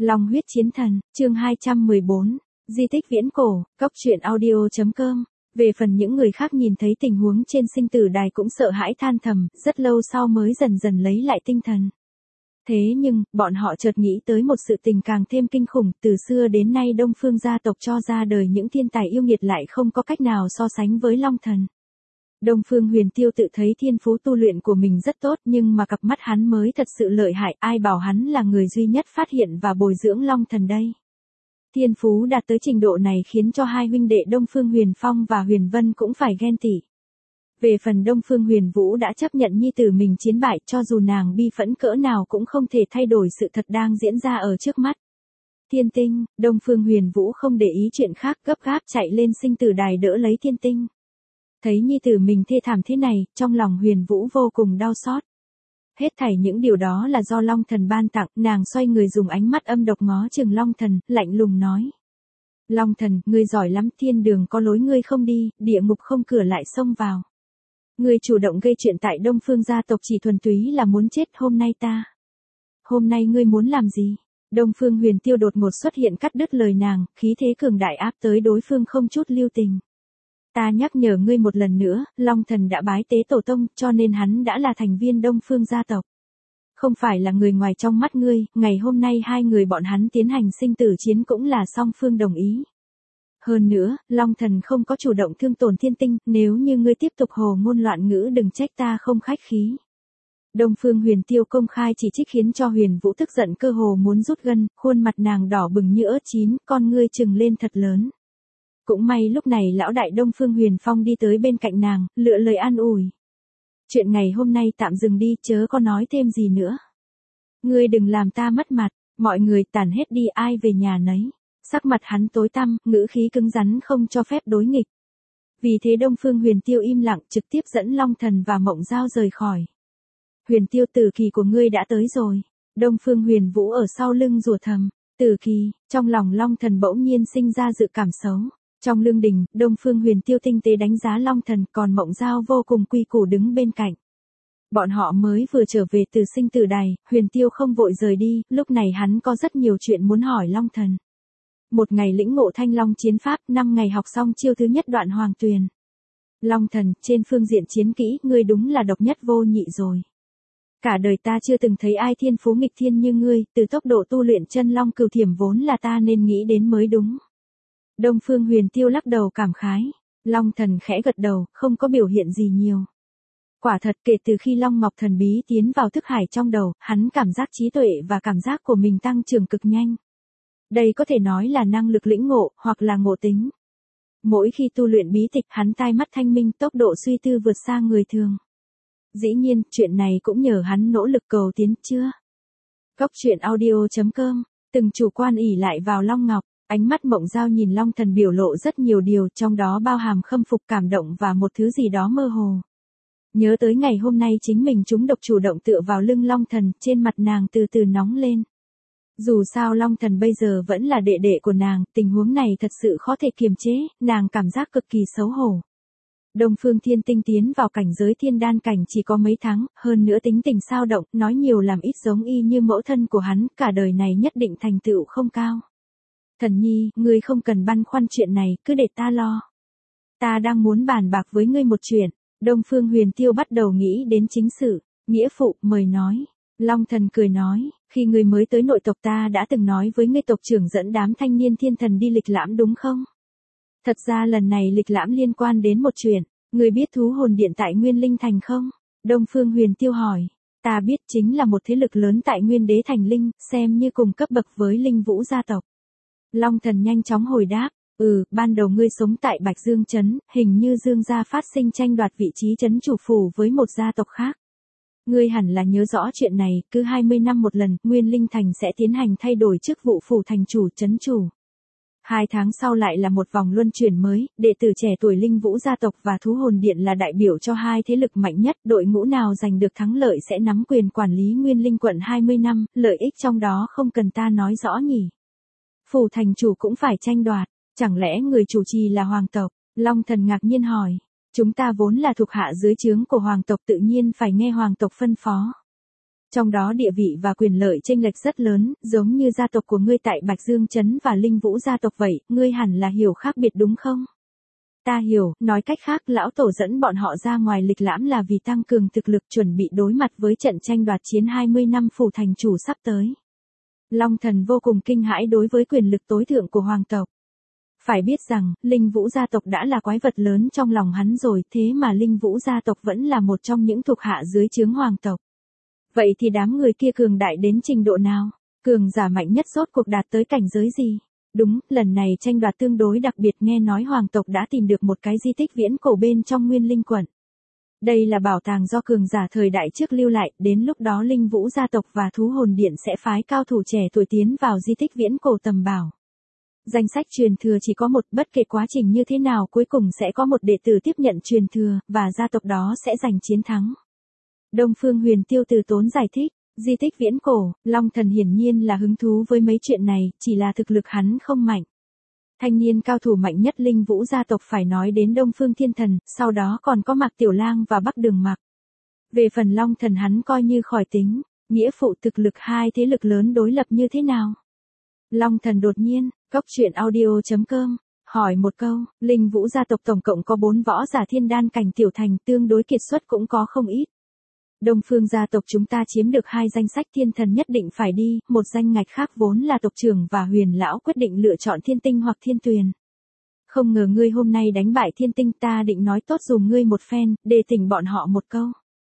Long huyết chiến thần, chương 214, di tích viễn cổ, cốc truyện audio.com. Về phần những người khác nhìn thấy tình huống trên sinh tử đài cũng sợ hãi than thầm, rất lâu sau mới dần dần lấy lại tinh thần. Thế nhưng, bọn họ chợt nghĩ tới một sự tình càng thêm kinh khủng, từ xưa đến nay Đông Phương gia tộc cho ra đời những thiên tài yêu nghiệt lại không có cách nào so sánh với Long Thần. Đông Phương Huyền Tiêu tự thấy thiên phú tu luyện của mình rất tốt nhưng mà cặp mắt hắn mới thật sự lợi hại, ai bảo hắn là người duy nhất phát hiện và bồi dưỡng Long Thần đây. Thiên phú đạt tới trình độ này khiến cho hai huynh đệ Đông Phương Huyền Phong và Huyền Vân cũng phải ghen tị. Về phần Đông Phương Huyền Vũ đã chấp nhận nhi tử mình chiến bại, cho dù nàng bi phẫn cỡ nào cũng không thể thay đổi sự thật đang diễn ra ở trước mắt. Thiên tinh, Đông Phương Huyền Vũ không để ý chuyện khác, gấp gáp chạy lên sinh tử đài đỡ lấy thiên tinh. Thấy nhi tử mình thê thảm thế này, trong lòng Huyền Vũ vô cùng đau xót. Hết thảy những điều đó là do Long Thần ban tặng, nàng xoay người dùng ánh mắt âm độc ngó chừng Long Thần, lạnh lùng nói. Long Thần, ngươi giỏi lắm, thiên đường có lối ngươi không đi, địa ngục không cửa lại xông vào. Ngươi chủ động gây chuyện tại Đông Phương gia tộc chỉ thuần túy là muốn chết, hôm nay ngươi muốn làm gì? Đông Phương Huyền Tiêu đột ngột xuất hiện cắt đứt lời nàng, khí thế cường đại áp tới đối phương không chút lưu tình. Ta nhắc nhở ngươi một lần nữa, Long Thần đã bái tế tổ tông, cho nên hắn đã là thành viên Đông Phương gia tộc. Không phải là người ngoài trong mắt ngươi, ngày hôm nay hai người bọn hắn tiến hành sinh tử chiến cũng là song phương đồng ý. Hơn nữa, Long Thần không có chủ động thương tổn thiên tinh, nếu như ngươi tiếp tục hồ ngôn loạn ngữ đừng trách ta không khách khí. Đông Phương Huyền Tiêu công khai chỉ trích khiến cho Huyền Vũ tức giận cơ hồ muốn rút gân, khuôn mặt nàng đỏ bừng như ớt chín, con ngươi trừng lên thật lớn. Cũng may lúc này lão đại Đông Phương Huyền Phong đi tới bên cạnh nàng, lựa lời an ủi. Chuyện ngày hôm nay tạm dừng đi, chớ có nói thêm gì nữa. Ngươi đừng làm ta mất mặt, mọi người tản hết đi ai về nhà nấy. Sắc mặt hắn tối tăm, ngữ khí cứng rắn không cho phép đối nghịch. Vì thế Đông Phương Huyền Tiêu im lặng trực tiếp dẫn Long Thần và Mộng Giao rời khỏi. Huyền Tiêu, tử kỳ của ngươi đã tới rồi. Đông Phương Huyền Vũ ở sau lưng rủa thầm. Tử kỳ, trong lòng Long Thần bỗng nhiên sinh ra dự cảm xấu. Trong lương đình, Đông Phương Huyền Tiêu tinh tế đánh giá Long Thần, còn Mộng Giao vô cùng quy củ đứng bên cạnh. Bọn họ mới vừa trở về từ sinh tử đài, Huyền Tiêu không vội rời đi, lúc này hắn có rất nhiều chuyện muốn hỏi Long Thần. 1 ngày lĩnh ngộ Thanh Long chiến pháp, 5 ngày học xong chiêu thứ nhất Đoạn Hoàng Tuyền. Long Thần, trên phương diện chiến kỹ, ngươi đúng là độc nhất vô nhị rồi. Cả đời ta chưa từng thấy ai thiên phú nghịch thiên như ngươi, từ tốc độ tu luyện chân long cửu thiểm vốn là ta nên nghĩ đến mới đúng. Đông Phương Huyền Tiêu lắc đầu cảm khái. Long Thần khẽ gật đầu, không có biểu hiện gì nhiều. Quả thật kể từ khi Long Ngọc thần bí tiến vào thức hải trong đầu, hắn cảm giác trí tuệ và cảm giác của mình tăng trưởng cực nhanh. Đây có thể nói là năng lực lĩnh ngộ, hoặc là ngộ tính. Mỗi khi tu luyện bí tịch hắn tai mắt thanh minh, tốc độ suy tư vượt xa người thường. Dĩ nhiên, chuyện này cũng nhờ hắn nỗ lực cầu tiến chưa. Cốc truyện audio.com, từng chủ quan ỷ lại vào Long Ngọc. Ánh mắt Mộng Giao nhìn Long Thần biểu lộ rất nhiều điều, trong đó bao hàm khâm phục, cảm động và một thứ gì đó mơ hồ. Nhớ tới ngày hôm nay chính mình trúng độc chủ động tựa vào lưng Long Thần, trên mặt nàng từ từ nóng lên. Dù sao Long Thần bây giờ vẫn là đệ đệ của nàng, tình huống này thật sự khó thể kiềm chế, nàng cảm giác cực kỳ xấu hổ. Đông Phương Thiên Tinh tiến vào cảnh giới thiên đan cảnh chỉ có mấy tháng, hơn nữa tính tình xao động, nói nhiều làm ít giống y như mẫu thân của hắn, cả đời này nhất định thành tựu không cao. Thần nhi, ngươi không cần băn khoăn chuyện này, cứ để ta lo. Ta đang muốn bàn bạc với ngươi một chuyện. Đông Phương Huyền Tiêu bắt đầu nghĩ đến chính sự. Nghĩa phụ, mời nói. Long Thần cười nói, khi ngươi mới tới nội tộc ta đã từng nói với ngươi tộc trưởng dẫn đám thanh niên thiên thần đi lịch lãm đúng không? Thật ra lần này lịch lãm liên quan đến một chuyện. Ngươi biết thú hồn điện tại Nguyên Linh Thành không? Đông Phương Huyền Tiêu hỏi. Ta biết, chính là một thế lực lớn tại Nguyên Đế Thành Linh, xem như cùng cấp bậc với Linh Vũ gia tộc. Long Thần nhanh chóng hồi đáp, ban đầu ngươi sống tại Bạch Dương Trấn, hình như Dương gia phát sinh tranh đoạt vị trí trấn chủ phủ với một gia tộc khác. Ngươi hẳn là nhớ rõ chuyện này, cứ 20 năm một lần, Nguyên Linh Thành sẽ tiến hành thay đổi chức vụ phủ thành chủ, trấn chủ. 2 tháng sau lại là một vòng luân chuyển mới, đệ tử trẻ tuổi Linh Vũ gia tộc và Thú Hồn Điện là đại biểu cho hai thế lực mạnh nhất, đội ngũ nào giành được thắng lợi sẽ nắm quyền quản lý Nguyên Linh quận 20 năm, lợi ích trong đó không cần ta nói rõ nhỉ. Phủ thành chủ cũng phải tranh đoạt, chẳng lẽ người chủ trì là hoàng tộc? Long Thần ngạc nhiên hỏi, chúng ta vốn là thuộc hạ dưới trướng của hoàng tộc tự nhiên phải nghe hoàng tộc phân phó. Trong đó địa vị và quyền lợi chênh lệch rất lớn, giống như gia tộc của ngươi tại Bạch Dương Trấn và Linh Vũ gia tộc vậy, ngươi hẳn là hiểu khác biệt đúng không? Ta hiểu, nói cách khác lão tổ dẫn bọn họ ra ngoài lịch lãm là vì tăng cường thực lực chuẩn bị đối mặt với trận tranh đoạt chiến 20 năm phủ thành chủ sắp tới. Long Thần vô cùng kinh hãi đối với quyền lực tối thượng của hoàng tộc. Phải biết rằng, Linh Vũ gia tộc đã là quái vật lớn trong lòng hắn rồi, thế mà Linh Vũ gia tộc vẫn là một trong những thuộc hạ dưới trướng hoàng tộc. Vậy thì đám người kia cường đại đến trình độ nào? Cường giả mạnh nhất rốt cuộc đạt tới cảnh giới gì? Đúng, lần này tranh đoạt tương đối đặc biệt, nghe nói hoàng tộc đã tìm được một cái di tích viễn cổ bên trong Nguyên Linh quận. Đây là bảo tàng do cường giả thời đại trước lưu lại, đến lúc đó Linh Vũ gia tộc và Thú Hồn Điện sẽ phái cao thủ trẻ tuổi tiến vào di tích viễn cổ tầm bảo. Danh sách truyền thừa chỉ có một, bất kể quá trình như thế nào cuối cùng sẽ có một đệ tử tiếp nhận truyền thừa, và gia tộc đó sẽ giành chiến thắng. Đông Phương Huyền Tiêu từ tốn giải thích, di tích viễn cổ, Long Thần hiển nhiên là hứng thú với mấy chuyện này, chỉ là thực lực hắn không mạnh. Thanh niên cao thủ mạnh nhất Linh Vũ gia tộc phải nói đến Đông Phương Thiên Thần, sau đó còn có Mạc Tiểu Lang và Bắc Đường Mạc. Về phần Long Thần hắn coi như khỏi tính, nghĩa phụ thực lực hai thế lực lớn đối lập như thế nào? Long Thần đột nhiên, coctruyện.audio.com, hỏi một câu, Linh Vũ gia tộc tổng cộng có 4 võ giả thiên đan cảnh tiểu thành, tương đối kiệt xuất cũng có không ít. Đông Phương gia tộc chúng ta chiếm được 2 danh sách thiên thần nhất định phải đi, một danh ngạch khác vốn là tộc trưởng và Huyền lão quyết định lựa chọn Thiên Tinh hoặc Thiên Tuyền. Không ngờ ngươi hôm nay đánh bại Thiên Tinh, ta định nói tốt dùm ngươi một phen, để tỉnh bọn họ một câu.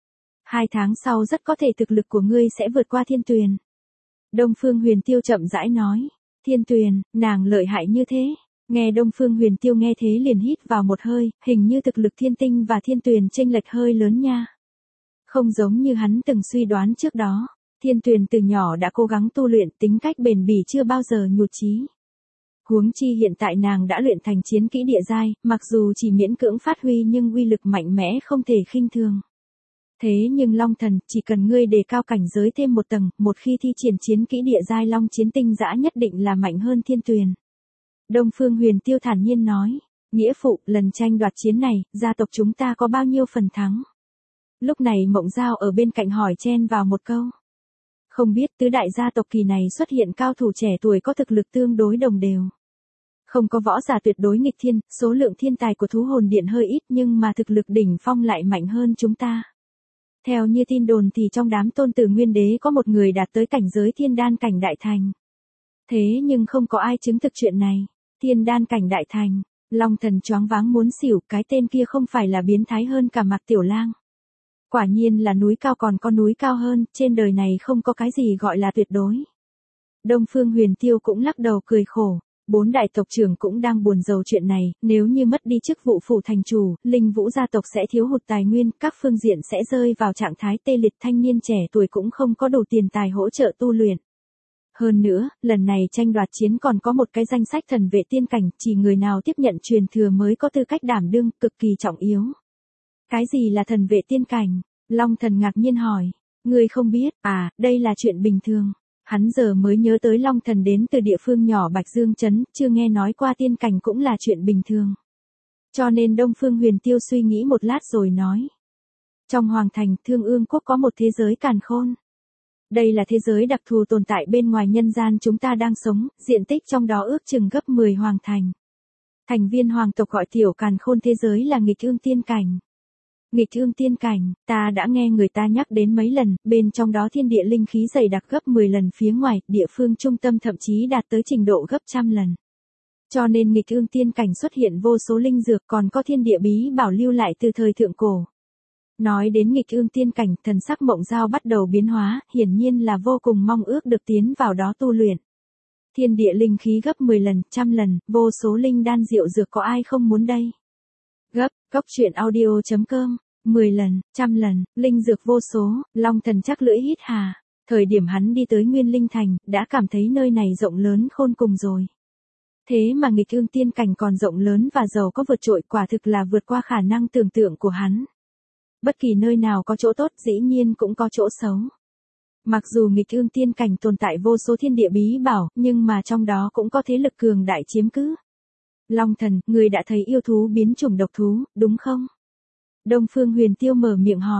2 tháng sau rất có thể thực lực của ngươi sẽ vượt qua Thiên Tuyền. Đông Phương Huyền Tiêu chậm rãi nói, Thiên Tuyền, nàng lợi hại như thế. Nghe Đông Phương Huyền Tiêu nghe thế liền hít vào một hơi, hình như thực lực Thiên Tinh và Thiên Tuyền chênh lệch hơi lớn nha. Không giống như hắn từng suy đoán trước đó, Thiên Tuyền từ nhỏ đã cố gắng tu luyện, tính cách bền bỉ chưa bao giờ nhụt chí. Huống chi hiện tại nàng đã luyện thành chiến kỹ địa giai, mặc dù chỉ miễn cưỡng phát huy nhưng uy lực mạnh mẽ không thể khinh thường. Thế nhưng Long Thần, chỉ cần ngươi đề cao cảnh giới thêm một tầng, một khi thi triển chiến kỹ địa giai Long Chiến Tinh Dã nhất định là mạnh hơn Thiên Tuyền. Đông Phương Huyền Tiêu thản nhiên nói, nghĩa phụ, lần tranh đoạt chiến này, gia tộc chúng ta có bao nhiêu phần thắng? Lúc này Mộng Giao ở bên cạnh hỏi chen vào một câu. Không biết, tứ đại gia tộc kỳ này xuất hiện cao thủ trẻ tuổi có thực lực tương đối đồng đều. Không có võ giả tuyệt đối nghịch thiên, số lượng thiên tài của Thú Hồn Điện hơi ít nhưng mà thực lực đỉnh phong lại mạnh hơn chúng ta. Theo như tin đồn thì trong đám tôn tử Nguyên Đế có một người đạt tới cảnh giới thiên đan cảnh đại thành. Thế nhưng không có ai chứng thực chuyện này. Thiên đan cảnh đại thành, Long Thần choáng váng muốn xỉu, cái tên kia không phải là biến thái hơn cả Mạc Tiểu Lang. Quả nhiên là núi cao còn có núi cao hơn, trên đời này không có cái gì gọi là tuyệt đối. Đông Phương Huyền Tiêu cũng lắc đầu cười khổ, 4 đại tộc trưởng cũng đang buồn rầu chuyện này, nếu như mất đi chức vụ phủ thành chủ, Linh Vũ gia tộc sẽ thiếu hụt tài nguyên, các phương diện sẽ rơi vào trạng thái tê liệt, thanh niên trẻ tuổi cũng không có đủ tiền tài hỗ trợ tu luyện. Hơn nữa, lần này tranh đoạt chiến còn có một cái danh sách thần vệ tiên cảnh, chỉ người nào tiếp nhận truyền thừa mới có tư cách đảm đương, cực kỳ trọng yếu. Cái gì là thần vệ tiên cảnh? Long Thần ngạc nhiên hỏi. Ngươi không biết, à, đây là chuyện bình thường. Hắn giờ mới nhớ tới Long Thần đến từ địa phương nhỏ Bạch Dương Trấn, chưa nghe nói qua tiên cảnh cũng là chuyện bình thường. Cho nên Đông Phương Huyền Tiêu suy nghĩ một lát rồi nói. Trong Hoàng Thành, Thương Ương Quốc có một thế giới càn khôn. Đây là thế giới đặc thù tồn tại bên ngoài nhân gian chúng ta đang sống, diện tích trong đó ước chừng gấp 10 hoàng thành. Thành viên hoàng tộc gọi tiểu càn khôn thế giới là nghịch ương tiên cảnh. Nghịch ương tiên cảnh, ta đã nghe người ta nhắc đến mấy lần, bên trong đó thiên địa linh khí dày đặc gấp 10 lần phía ngoài, địa phương trung tâm thậm chí đạt tới trình độ gấp trăm lần. Cho nên nghịch ương tiên cảnh xuất hiện vô số linh dược, còn có thiên địa bí bảo lưu lại từ thời thượng cổ. Nói đến nghịch ương tiên cảnh, thần sắc Mộng Giao bắt đầu biến hóa, hiển nhiên là vô cùng mong ước được tiến vào đó tu luyện. Thiên địa linh khí gấp 10 lần, trăm lần, vô số linh đan diệu dược có ai không muốn đây? Gấp, coctruyện.audio.com, 10 lần, trăm lần, linh dược vô số, Long Thần chắc lưỡi hít hà. Thời điểm hắn đi tới Nguyên Linh Thành, đã cảm thấy nơi này rộng lớn khôn cùng rồi. Thế mà nghịch ương tiên cảnh còn rộng lớn và giàu có vượt trội, quả thực là vượt qua khả năng tưởng tượng của hắn. Bất kỳ nơi nào có chỗ tốt dĩ nhiên cũng có chỗ xấu. Mặc dù nghịch ương tiên cảnh tồn tại vô số thiên địa bí bảo, nhưng mà trong đó cũng có thế lực cường đại chiếm cứ. Long Thần, người đã thấy yêu thú biến chủng độc thú, đúng không? Đông Phương Huyền Tiêu mở miệng hỏi.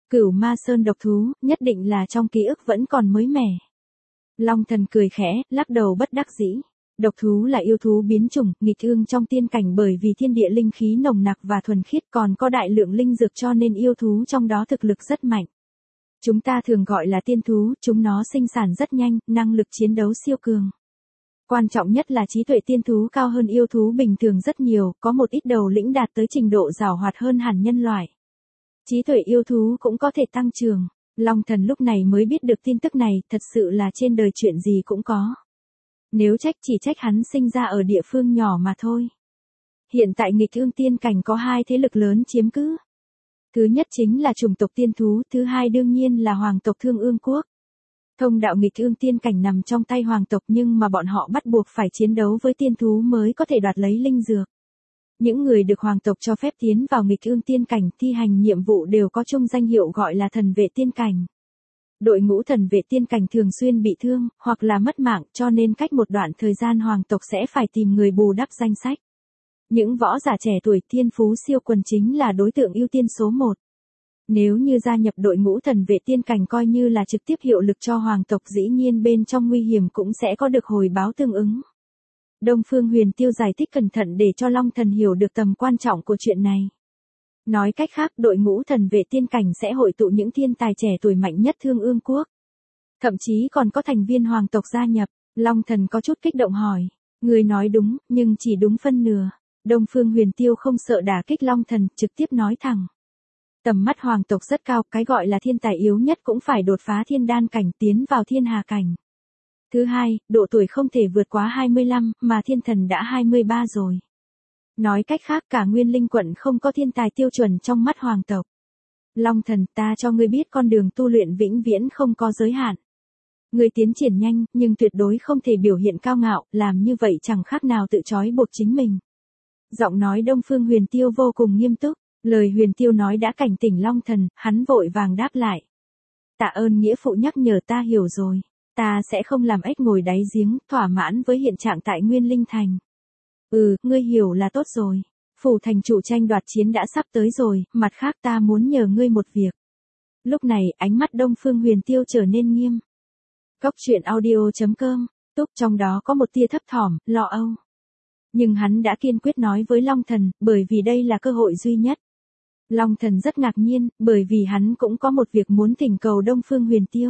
Cửu Ma Sơn độc thú, nhất định là trong ký ức vẫn còn mới mẻ. Long Thần cười khẽ, lắc đầu bất đắc dĩ. Độc thú là yêu thú biến chủng, nghịch ương trong tiên cảnh bởi vì thiên địa linh khí nồng nặc và thuần khiết, còn có đại lượng linh dược cho nên yêu thú trong đó thực lực rất mạnh. Chúng ta thường gọi là tiên thú, chúng nó sinh sản rất nhanh, năng lực chiến đấu siêu cường. Quan trọng nhất là trí tuệ tiên thú cao hơn yêu thú bình thường rất nhiều, có một ít đầu lĩnh đạt tới trình độ giàu hoạt hơn hẳn nhân loại. Trí tuệ yêu thú cũng có thể tăng trưởng. Long Thần lúc này mới biết được tin tức này, thật sự là trên đời chuyện gì cũng có. Nếu trách chỉ trách hắn sinh ra ở địa phương nhỏ mà thôi. Hiện tại nghịch ương tiên cảnh có hai thế lực lớn chiếm cứ. Thứ nhất chính là chủng tộc tiên thú, thứ hai đương nhiên là hoàng tộc Thương Ương Quốc. Thông đạo nghịch ương tiên cảnh nằm trong tay hoàng tộc nhưng mà bọn họ bắt buộc phải chiến đấu với tiên thú mới có thể đoạt lấy linh dược. Những người được hoàng tộc cho phép tiến vào nghịch ương tiên cảnh thi hành nhiệm vụ đều có chung danh hiệu gọi là thần vệ tiên cảnh. Đội ngũ thần vệ tiên cảnh thường xuyên bị thương, hoặc là mất mạng cho nên cách một đoạn thời gian hoàng tộc sẽ phải tìm người bù đắp danh sách. Những võ giả trẻ tuổi thiên phú siêu quần chính là đối tượng ưu tiên số 1. Nếu như gia nhập đội ngũ thần vệ tiên cảnh coi như là trực tiếp hiệu lực cho hoàng tộc dĩ nhiên bên trong nguy hiểm cũng sẽ có được hồi báo tương ứng. Đông Phương Huyền Tiêu giải thích cẩn thận để cho Long Thần hiểu được tầm quan trọng của chuyện này. Nói cách khác, đội ngũ thần vệ tiên cảnh sẽ hội tụ những thiên tài trẻ tuổi mạnh nhất Thương Ương Quốc. Thậm chí còn có thành viên hoàng tộc gia nhập. Long Thần có chút kích động hỏi. Người nói đúng, nhưng chỉ đúng phân nửa. Đông Phương Huyền Tiêu không sợ đả kích Long Thần, trực tiếp nói thẳng. Tầm mắt hoàng tộc rất cao, cái gọi là thiên tài yếu nhất cũng phải đột phá thiên đan cảnh tiến vào thiên hà cảnh. Thứ hai, độ tuổi không thể vượt quá 25, mà thiên thần đã 23 rồi. Nói cách khác cả Nguyên Linh quận không có thiên tài tiêu chuẩn trong mắt hoàng tộc. Long Thần, ta cho ngươi biết con đường tu luyện vĩnh viễn không có giới hạn. Ngươi tiến triển nhanh, nhưng tuyệt đối không thể biểu hiện cao ngạo, làm như vậy chẳng khác nào tự trói buộc chính mình. Giọng nói Đông Phương Huyền Tiêu vô cùng nghiêm túc, lời Huyền Tiêu nói đã cảnh tỉnh Long Thần, hắn vội vàng đáp lại. Tạ ơn nghĩa phụ nhắc nhở, ta hiểu rồi. Ta sẽ không làm ếch ngồi đáy giếng, thỏa mãn với hiện trạng tại Nguyên Linh Thành. Ngươi hiểu là tốt rồi. Phủ thành chủ tranh đoạt chiến đã sắp tới rồi, mặt khác ta muốn nhờ ngươi một việc. Lúc này, ánh mắt Đông Phương Huyền Tiêu trở nên nghiêm. Cốc truyện audio.com, túc trong đó có một tia thấp thỏm, lo âu. Nhưng hắn đã kiên quyết nói với Long Thần, bởi vì đây là cơ hội duy nhất. Long Thần rất ngạc nhiên, bởi vì hắn cũng có một việc muốn thỉnh cầu Đông Phương Huyền Tiêu.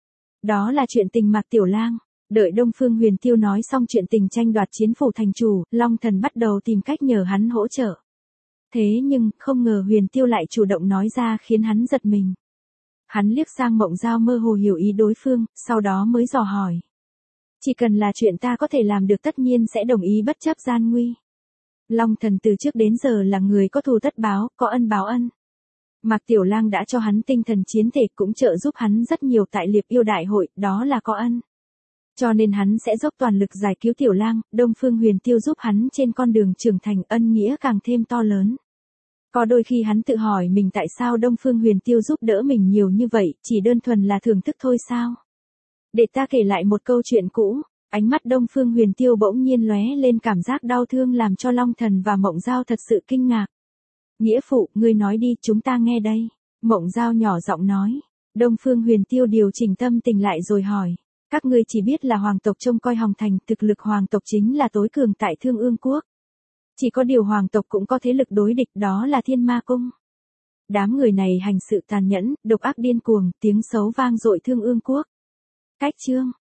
Đó là chuyện tình Mạc Tiểu Lang. Đợi Đông Phương Huyền Tiêu nói xong chuyện tình tranh đoạt chiến phủ thành chủ, Long Thần bắt đầu tìm cách nhờ hắn hỗ trợ. Thế nhưng, không ngờ Huyền Tiêu lại chủ động nói ra khiến hắn giật mình. Hắn liếc sang Mộng Giao mơ hồ hiểu ý đối phương, sau đó mới dò hỏi. Chỉ cần là chuyện ta có thể làm được tất nhiên sẽ đồng ý bất chấp gian nguy. Long Thần từ trước đến giờ là người có thù tất báo, có ân báo ân. Mạc Tiểu Lang đã cho hắn tinh thần chiến thể cũng trợ giúp hắn rất nhiều tại Liệp Yêu Đại hội, đó là có ân. Cho nên hắn sẽ dốc toàn lực giải cứu Tiểu Lang, Đông Phương Huyền Tiêu giúp hắn trên con đường trưởng thành, ân nghĩa càng thêm to lớn. Có đôi khi hắn tự hỏi mình tại sao Đông Phương Huyền Tiêu giúp đỡ mình nhiều như vậy, chỉ đơn thuần là thưởng thức thôi sao? Để ta kể lại một câu chuyện cũ, ánh mắt Đông Phương Huyền Tiêu bỗng nhiên lóe lên cảm giác đau thương làm cho Long Thần và Mộng Giao thật sự kinh ngạc. Nghĩa phụ, ngươi nói đi, chúng ta nghe đây. Mộng Giao nhỏ giọng nói. Đông Phương Huyền Tiêu điều chỉnh tâm tình lại rồi hỏi. Các ngươi chỉ biết là hoàng tộc trông coi Hồng Thành, thực lực hoàng tộc chính là tối cường tại Thương Ương Quốc. Chỉ có điều hoàng tộc cũng có thế lực đối địch, đó là Thiên Ma Cung. Đám người này hành sự tàn nhẫn, độc ác điên cuồng, tiếng xấu vang dội Thương Ương Quốc. Cách chương